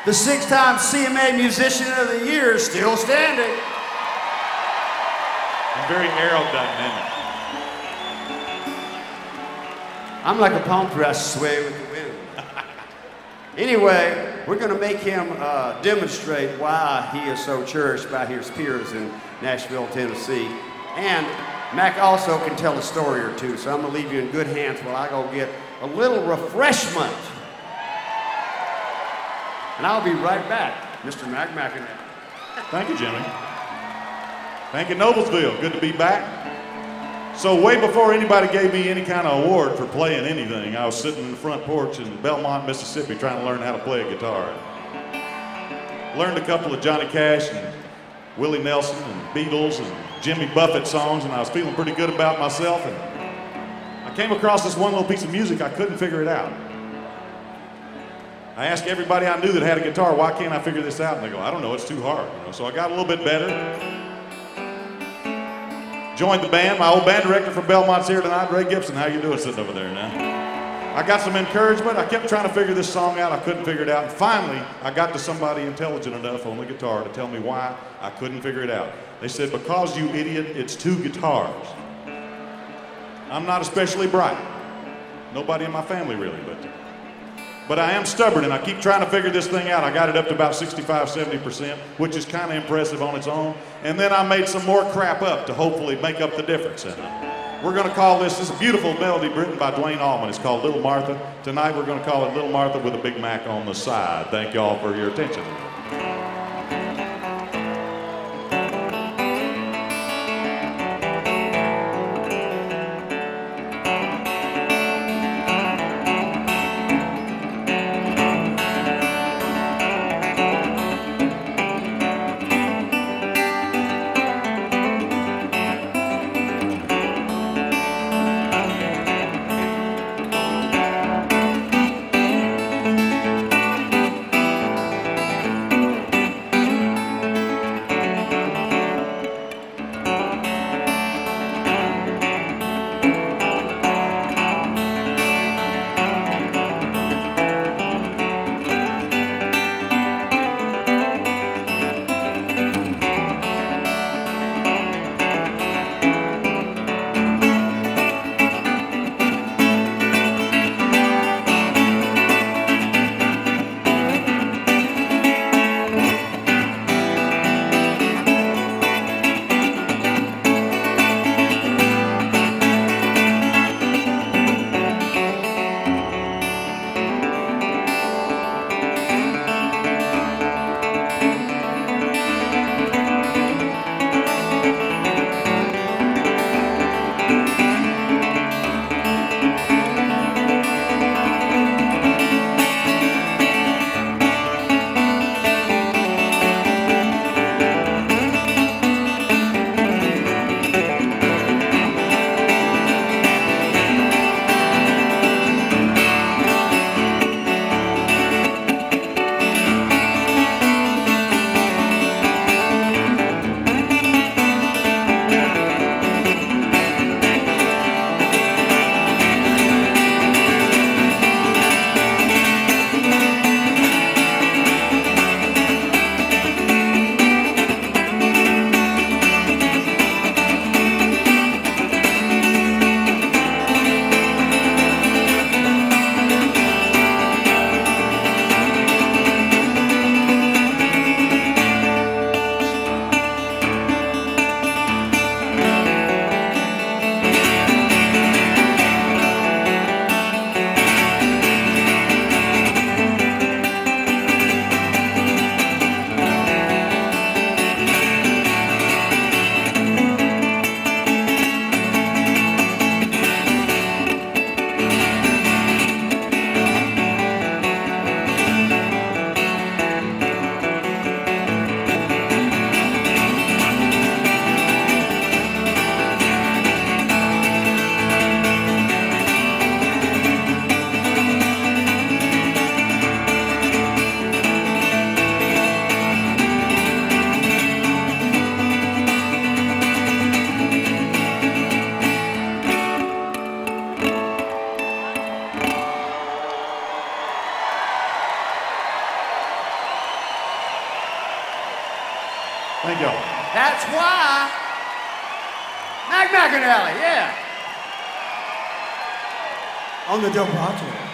the 6-time CMA Musician of the Year, is still standing. And very aerodynamic. I'm like a palm tree, I sway with the wind. Anyway, we're going to make him demonstrate why he is so cherished by his peers in Nashville, Tennessee. And Mac also can tell a story or two, so I'm going to leave you in good hands while I go get a little refreshment. And I'll be right back, Mr. Mac McInerney. Thank you, Jimmy. Thank you, Noblesville. Good to be back. So way before anybody gave me any kind of award for playing anything, I was sitting in the front porch in Belmont, Mississippi, trying to learn how to play a guitar. Learned a couple of Johnny Cash and Willie Nelson and Beatles and Jimmy Buffett songs, and I was feeling pretty good about myself. And I came across this one little piece of music. I couldn't figure it out. I asked everybody I knew that had a guitar, why can't I figure this out? And they go, I don't know, it's too hard. So I got a little bit better. Joined the band. My old band director from Belmont's here tonight, Ray Gibson. How you doing sitting over there now? I got some encouragement. I kept trying to figure this song out. I couldn't figure it out. And finally, I got to somebody intelligent enough on the guitar to tell me why I couldn't figure it out. They said, because you idiot, it's 2 guitars. I'm not especially bright. Nobody in my family really, but I am stubborn, and I keep trying to figure this thing out. I got it up to about 65, 70%, which is kind of impressive on its own. And then I made some more crap up to hopefully make up the difference. And we're going to call this is a beautiful melody written by Dwayne Allman. It's called Little Martha. Tonight we're going to call it Little Martha with a Big Mac on the side. Thank you all for your attention. Thank y'all. That's why. Mac McAnally, yeah. On the Dobrato.